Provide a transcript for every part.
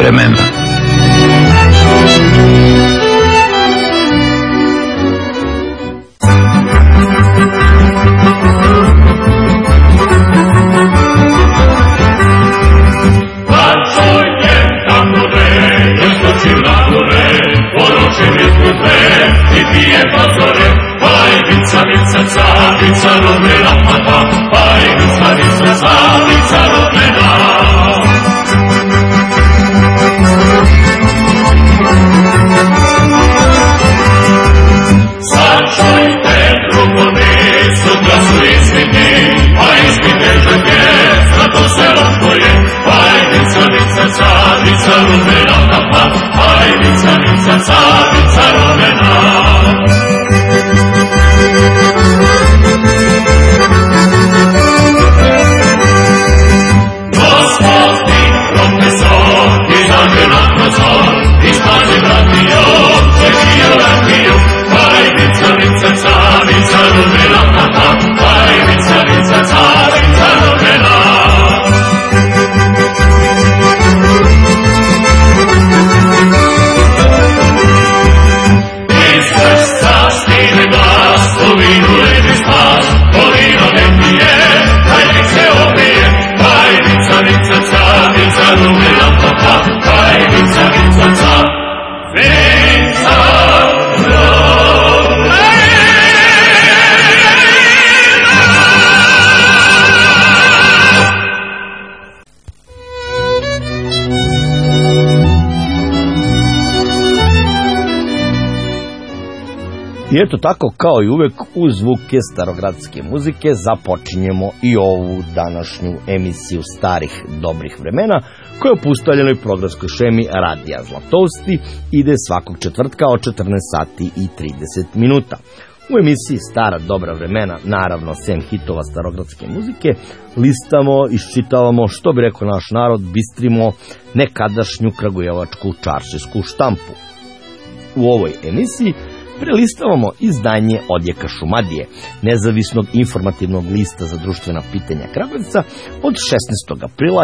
vremena. I eto tako, kao i uvek, uz zvuke starogradske muzike započinjemo i ovu današnju emisiju starih dobrih vremena, koja je postavljena u programskoj šemi Radija Zlatousti, ide svakog četvrtka od 14 sati i 30 minuta. U emisiji Stara dobra vremena, naravno, sem hitova starogradske muzike, listamo, iščitavamo, što bi rekao naš narod, bistrimo nekadašnju kragujevačku čaršijsku štampu. U ovoj emisiji prelistavamo izdanje Odjeka Šumadije, nezavisnog informativnog lista za društvena pitanja Kragujevca od 16. aprila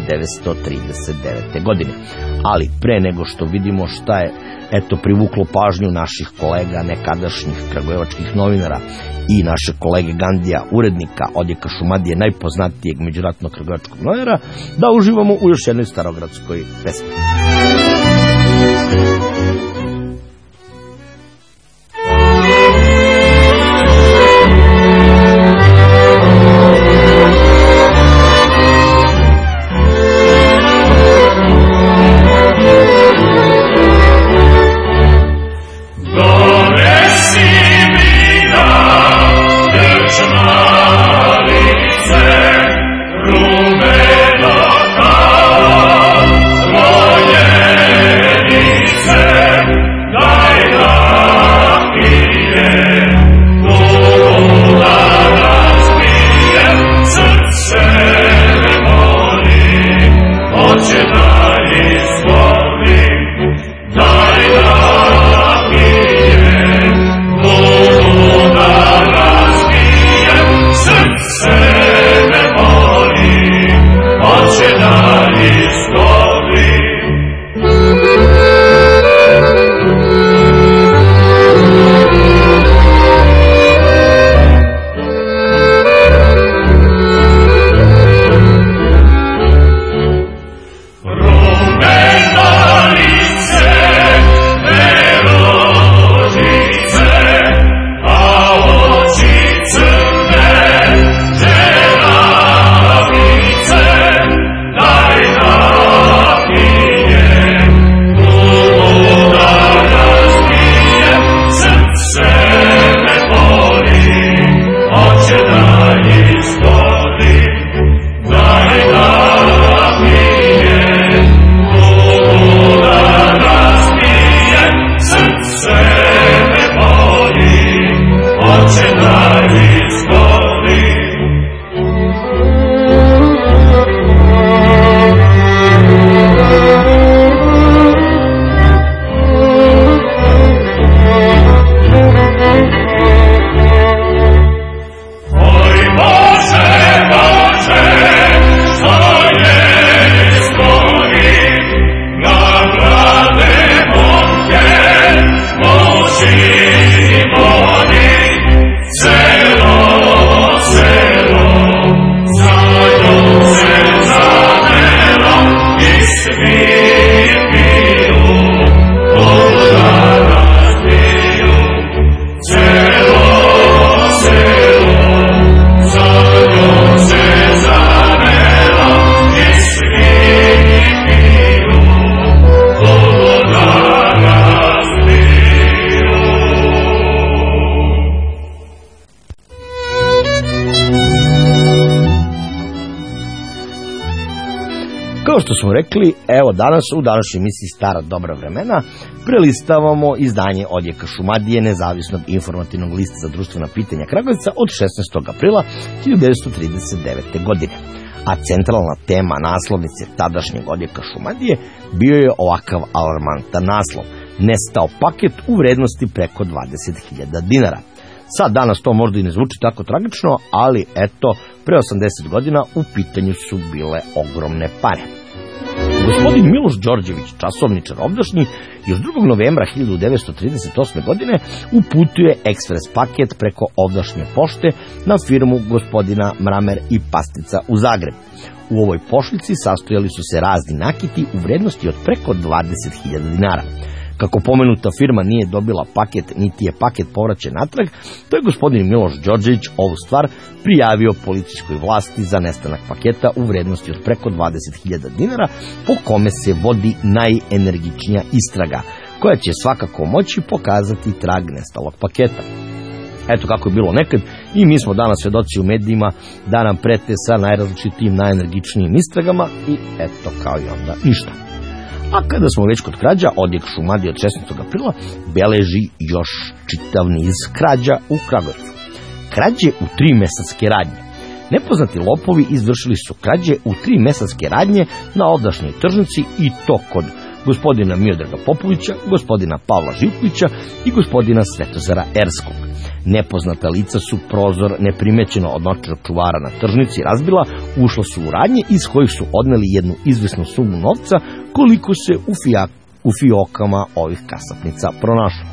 1939. godine. Ali pre nego što vidimo šta je privuklo pažnju naših kolega, nekadašnjih kragujevačkih novinara i naše kolege Gandija, urednika Odjeka Šumadije, najpoznatijeg međuratnog kragujevačkog novinara, da uživamo u još jednoj starogradskoj pesmi. Rumena, Kao što smo rekli, evo danas u današnjoj emisiji Stara dobra vremena prelistavamo izdanje odjeka Šumadije, nezavisnog informativnog lista za društvena pitanja Kragujevca od 16. aprila 1939. godine. A centralna tema naslovnice tadašnjeg odjeka Šumadije bio je ovakav alarmantan naslov: nestao paket u vrednosti preko 20.000 dinara. Sad danas to možda i ne zvuči tako tragično, ali eto, pre 80 godina u pitanju su bile ogromne pare. Gospodin Miloš Đorđević, časovničar ovdašnji, još 2. novembra 1938. godine uputio je ekspres paket preko ovdašnje pošte na firmu gospodina Mramer i Pastica u Zagreb. U ovoj pošiljci sastojali su se razni nakiti u vrednosti od preko 20.000 dinara. Kako pomenuta firma nije dobila paket, niti je paket povraćen natrag, to je gospodin Miloš Đorđević ovu stvar prijavio policijskoj vlasti za nestanak paketa u vrednosti od preko 20.000 dinara, po kome se vodi najenergičnija istraga, koja će svakako moći pokazati trag nestalog paketa. Eto kako je bilo nekad, i mi smo danas svedoci u medijima da nam prete sa najrazličitijim, najenergičnijim istragama, i eto kao i onda ništa. A kada smo već kod krađa, odjek Šumadije od 16. aprila beleži još čitav niz krađa u Kragujevcu. Krađe u 3 mesarske radnje. Nepoznati lopovi izvršili su krađe u 3 mesarske radnje na ovdašnjoj tržnici, i to kod gospodina Miodraga Popovića, gospodina Pavla Živkovića i gospodina Svetozara Erskog. Nepoznata lica su prozor neprimećeno od noćnog čuvara na tržnici razbila, ušla su u radnje iz kojih su odneli jednu izvesnu sumu novca, koliko se u fiokama ovih kasapnica pronašlo.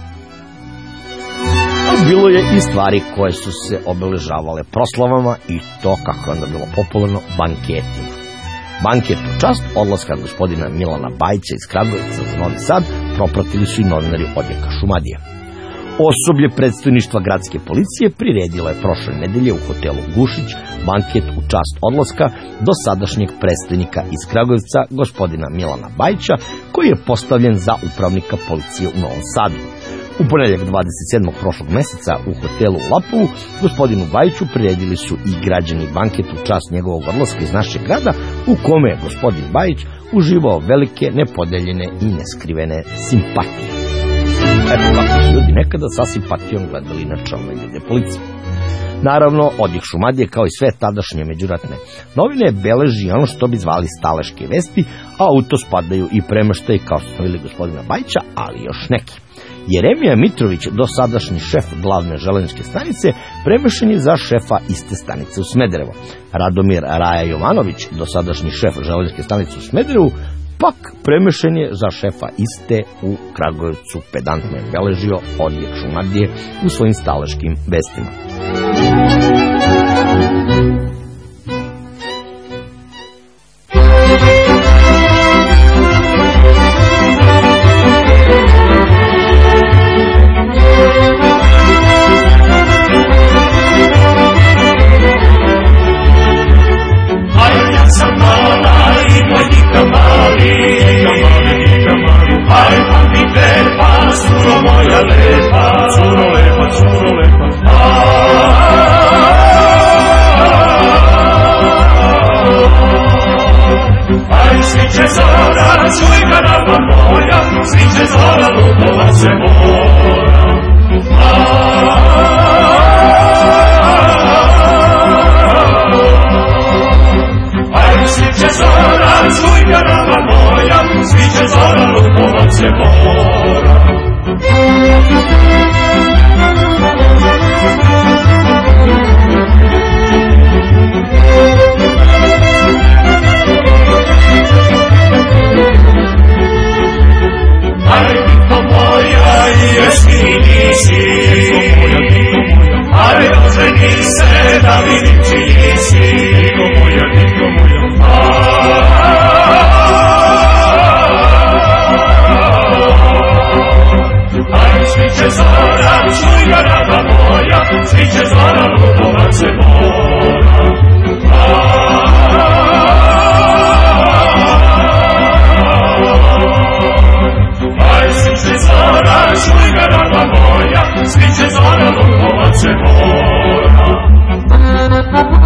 A bilo je i stvari koje su se obeležavale proslavama, i to, kako je onda bilo popularno, banketima. Banket u čast odlaska gospodina Milana Bajića iz Kragujevca za Novi Sad propratili su i novinari odjeka Šumadije. Osoblje predstojništva gradske policije priredilo je prošle nedelje u hotelu Gušić banket u čast odlaska dosadašnjeg predstojnika iz Kragujevca, gospodina Milana Bajića, koji je postavljen za upravnika policije u Novom Sadu. U ponedjeljak 27. prošlog meseca u hotelu u Lapovu gospodinu Bajiću priredili su i građani banket u čast njegovog odlaska iz našeg grada, u kome je gospodin Bajić uživao velike, nepodeljene i neskrivene simpatije. Eto kako su ljudi nekada sa simpatijom gledali na čelne ljude policije. Naravno, odjek Šumadije, kao i sve tadašnje međuratne novine, beleži ono što bi zvali staleške vesti, a u to spadaju i premeštaj, kao što smo vidjeli gospodina Bajića, ali još neki. Jeremija Mitrović, dosadašnji šef glavne železničke stanice, premešten je za šefa iste stanice u Smederevo. Radomir Raja Jovanović, dosadašnji šef železničke stanice u Smederevu, pak premešten je za šefa iste u Kragujevcu. Pedantno je beležio odjek Šumadije u svojim staleškim vestima. Sviće zora, lukovac se mora.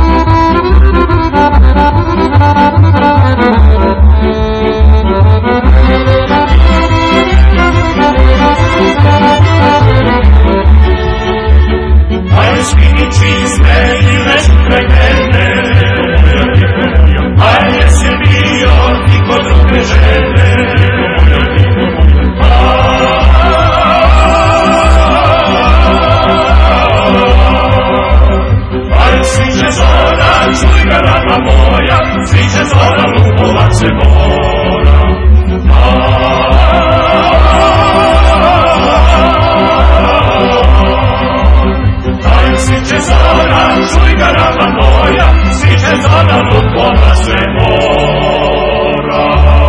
cigarama moja, siče zona lutkova se mora.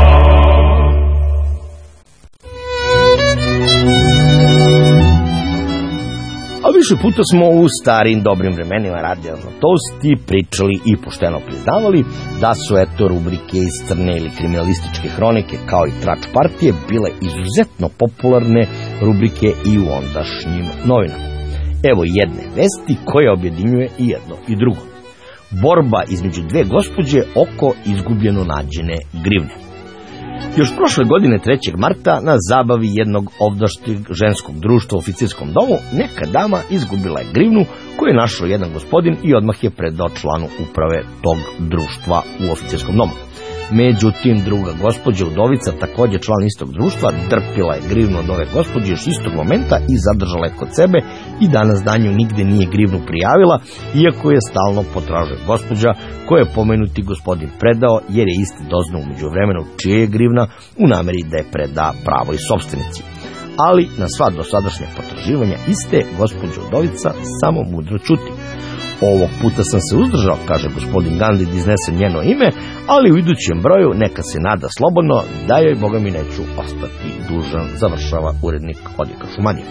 A više puta smo u starim dobrim vremenima Radija Zlatosti pričali i pošteno priznavali da su rubrike iz crne ili kriminalističke hronike kao i Trač partije bile izuzetno popularne rubrike i u ondašnjim novinama. Evo jedne vesti koja objedinjuje i jedno i drugo. Borba između dve gospođe oko izgubljeno nađene grivne. Još prošle godine 3. marta na zabavi jednog ovdašnjeg ženskog društva u oficirskom domu neka dama izgubila je grivnu koju je našao jedan gospodin i odmah je predao članu uprave tog društva u oficirskom domu. Međutim, druga gospođa udovica, također član istog društva, drpila je grivnu od ove gospođe još istog momenta i zadržala je kod sebe i danas danju nigde nije grivnu prijavila, iako je stalno potražuje gospođa koju je pomenuti gospodin predao, jer je isti doznao umeđu vremenu čije je grivna u nameri da je preda pravoj sopstvenici. Ali na sva dosadašnja potraživanja iste gospođa udovica samo mudro ćuti. Ovog puta sam se uzdržao, kaže gospodin Gandhi, da iznese njeno ime, ali u idućem broju neka se nada slobodno da joj, boga mi, neću ostati dužan, završava urednik Odjeka Šumadije.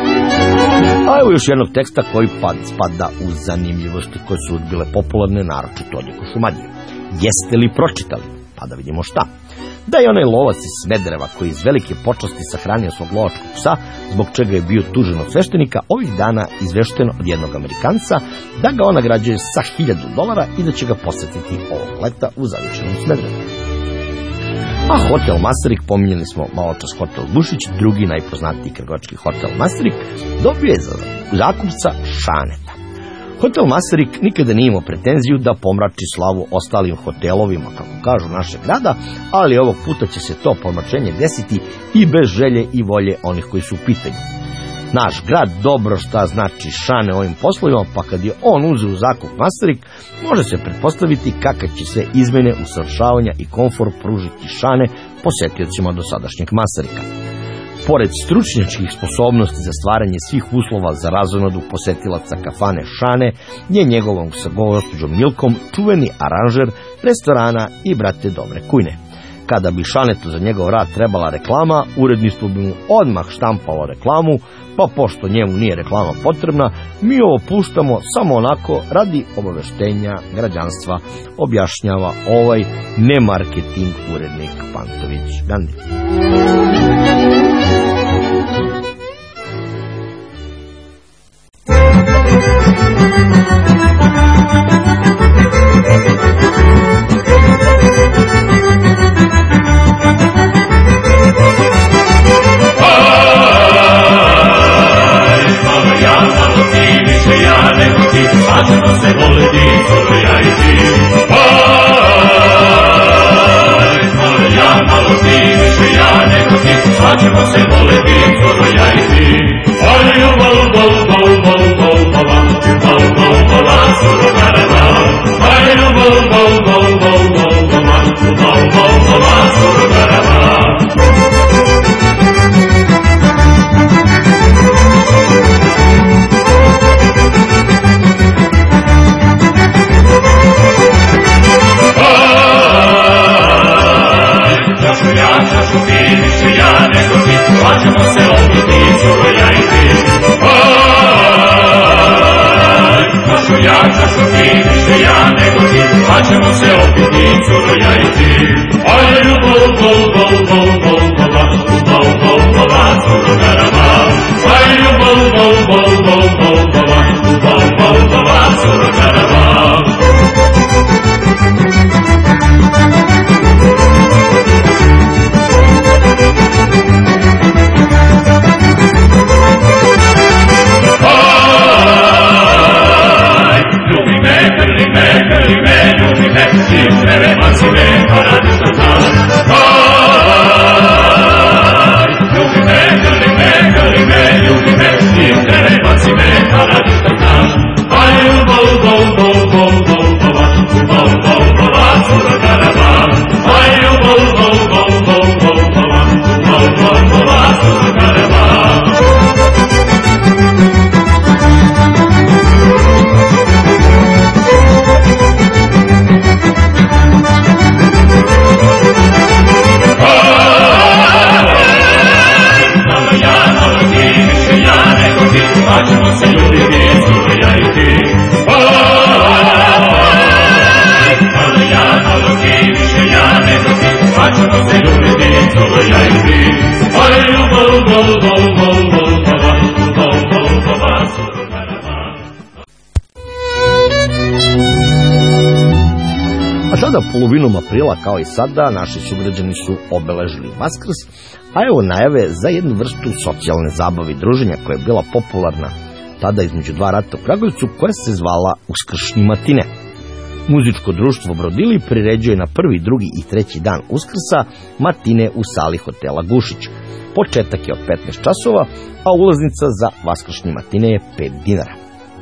A evo još jednog teksta koji spada u zanimljivosti koje su bile popularne, naročito Odjeku Šumadije. Jeste li pročitali? Pa da vidimo šta. Da je onaj lovac iz Smedereva koji iz velike počasti sahranio svog lovačkog psa, zbog čega je bio tužen od sveštenika, ovih dana izvešteno od jednog Amerikanca da ga on nagrađuje sa $1000 i da će ga posetiti ovog leta u zavičanom Smederevu. A hotel Masaryk, pominjali smo malo čas hotel Bušić, drugi najpoznatiji krgovački hotel Masaryk, dobio je za zakupca Šaneta. Hotel Masaryk nikada nije imao pretenziju da pomrači slavu ostalim hotelovima, kako kažu, našeg grada, ali ovog puta će se to pomračenje desiti i bez želje i volje onih koji su u pitanju. Naš grad dobro šta znači Šane ovim poslovima, pa kad je on uzeo u zakup Masaryk, može se pretpostaviti kakve će se izmene, usavršavanja i komfor pružiti Šane posetiocima dosadašnjeg Masaryka. Pored stručnjačkih sposobnosti za stvaranje svih uslova za razonadu posetilaca kafane Šane, je njegovom sa gospođom Milkom čuveni aranžer restorana i brate dobre kujne. Kada bi Šanetu za njegov rad trebala reklama, uredništvo bi mu odmah štampalo reklamu, pa pošto njemu nije reklama potrebna, mi ovo puštamo samo onako radi obaveštenja građanstva, objašnjava ovaj nemarketing urednik Pantović Gandhi. Ćemo se voliti, skoro ja i ti. Malo ti, više ja nego ti. Pa ćemo se voliti, skoro ja i ti. Ajde, bol, bol, bol, bol, bol, bol, bol, bol, bol, skoro gareva. Ajde, bol, bol, bol, bol, bol, bol, bol, bol, skoro gareva. Čašu ti, više ja nego ti, pa ćemo se obiti, curo ja i ti. Čašu ti, više ja nego ti, pa ćemo se obiti, curo ja i ti. Ajde, bol, bol, bol, bol, bol, bol, bol, bol, curo garava. Ajde, bol, bol, bol, bol, bol, bol, bol, curo garava. Ljubi me, grli me, Sada polovinom aprila, kao i sada, naši sugrađani su obeležili Vaskrs, a evo najave za jednu vrstu socijalne zabave i druženja koja je bila popularna tada između dva rata u Kragujevcu, koja se zvala Uskršnji matine. Muzičko društvo Brodili priređuje na prvi, drugi i treći dan Uskrsa matine u sali hotela Gušić. Početak je od 15 časova, a ulaznica za Vaskršnje matine je 5 dinara.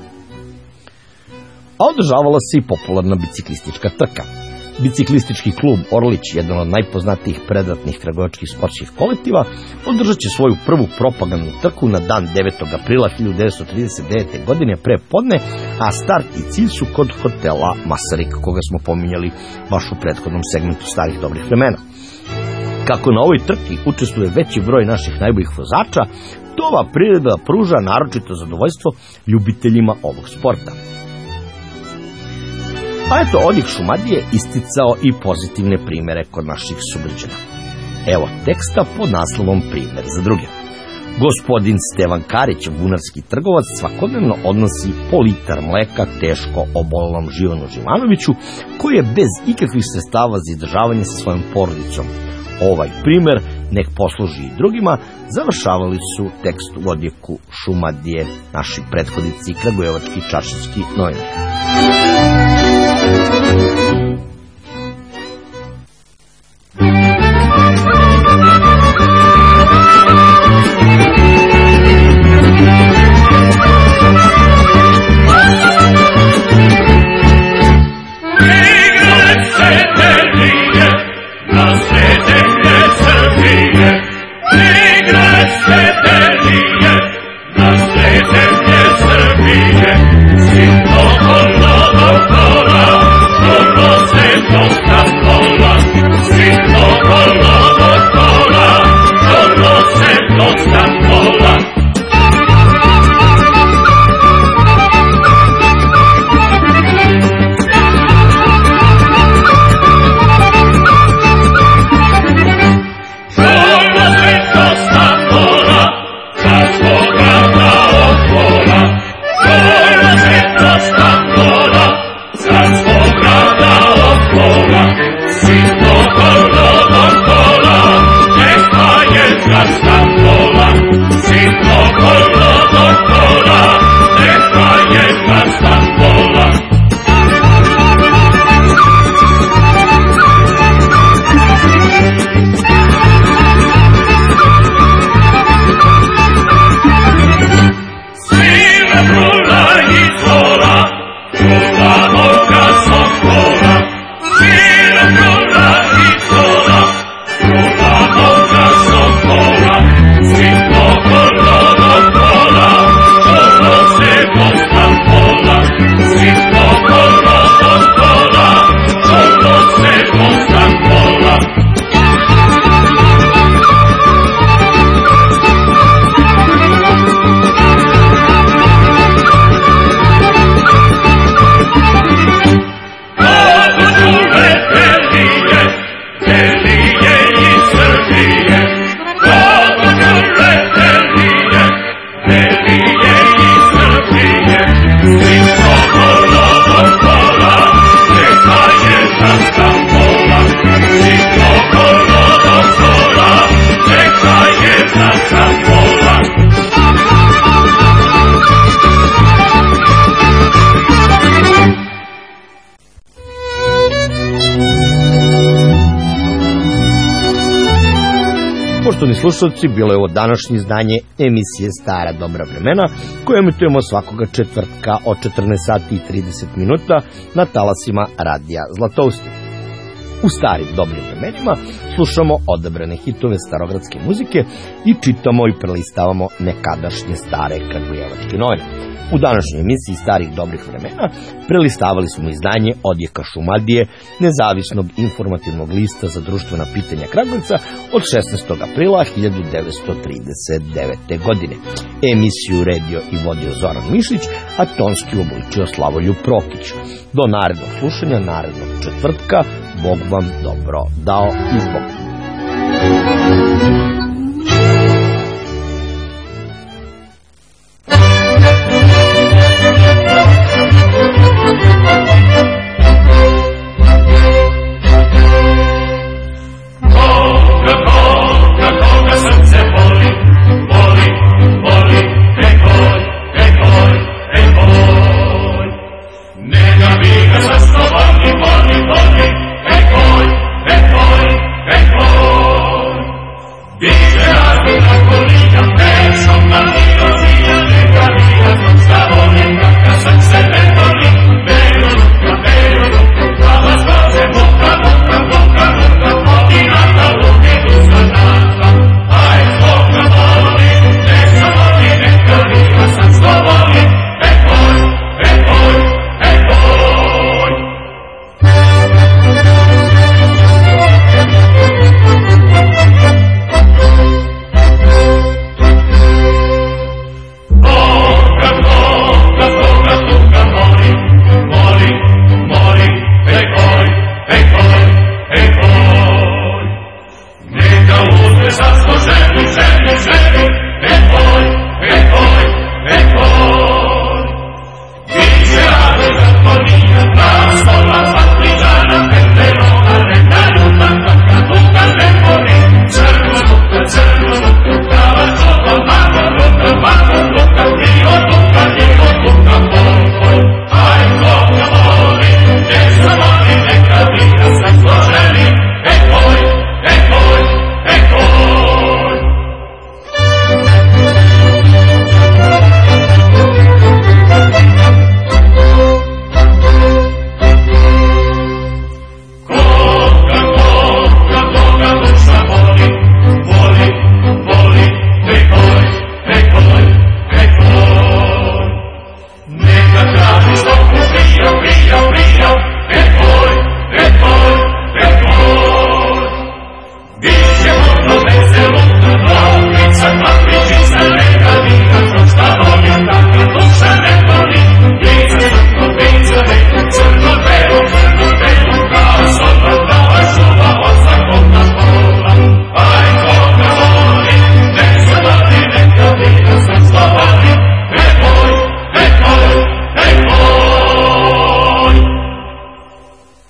A održavala se i popularna biciklistička trka. Biciklistički klub Orlić, jedan od najpoznatijih predratnih kragujevačkih sportskih kolektiva, održat će svoju prvu propagandnu trku na dan 9. aprila 1939. godine pre podne, a start i cilj su kod hotela Masaryk, koga smo pominjali baš u prethodnom segmentu starih dobrih vremena. Kako na ovoj trki učestvuje veći broj naših najboljih vozača, to ova priredba pruža naročito zadovoljstvo ljubiteljima ovog sporta. A eto, odjek Šumadije isticao i pozitivne primere kod naših sugrađana. Evo teksta pod naslovom Primer za druge. Gospodin Stevan Karić, vunarski trgovac, svakodnevno odnosi po litar mleka teško obolelom Živanu Živanoviću, koji je bez ikakvih sredstava za izdržavanje sa svojom porodicom. Ovaj primer nek posluži i drugima, završavali su tekst u odjeku Šumadije naši prethodnici kragujevački čašinski novinari. Poštovani slušalci, bilo je ovo današnje izdanje emisije Stara dobra vremena, koje emitujemo svakoga četvrtka od 14:30 na talasima radija Zlatousti. U starim dobrim vremenima slušamo odabrane hitove starogradske muzike i čitamo i prelistavamo nekadašnje stare kragujevačke novine. U današnjoj emisiji starih dobrih vremena prelistavali smo izdanje Odjeka Šumadije, nezavisnog informativnog lista za društvena pitanja Kragujevca od 16. aprila 1939. godine. Emisiju redio i vodio Zoran Mišić, a tonski obličio Slavoljub Prokić. Do narednog slušanja, narednog četvrtka, Bog vam dobro dao i zbog